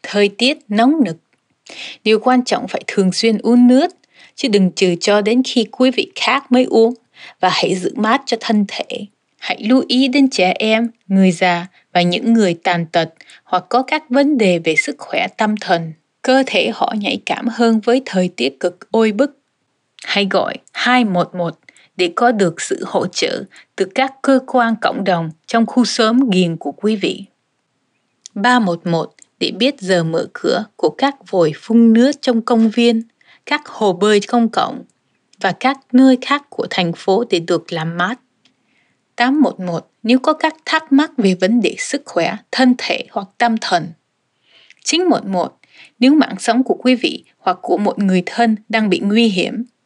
thời tiết nóng nực. Điều quan trọng phải thường xuyên uống nước, chứ đừng chờ cho đến khi quý vị khát mới uống, và hãy giữ mát cho thân thể. Hãy lưu ý đến trẻ em, người già và những người tàn tật hoặc có các vấn đề về sức khỏe tâm thần. Cơ thể họ nhạy cảm hơn với thời tiết cực oi bức. Hãy gọi 211 để có được sự hỗ trợ từ các cơ quan cộng đồng trong khu xóm giềng của quý vị. 311 để biết giờ mở cửa của các vòi phun nước trong công viên, các hồ bơi công cộng và các nơi khác của thành phố để được làm mát. 811 nếu có các thắc mắc về vấn đề sức khỏe, thân thể hoặc tâm thần. 911 nếu mạng sống của quý vị hoặc của một người thân đang bị nguy hiểm.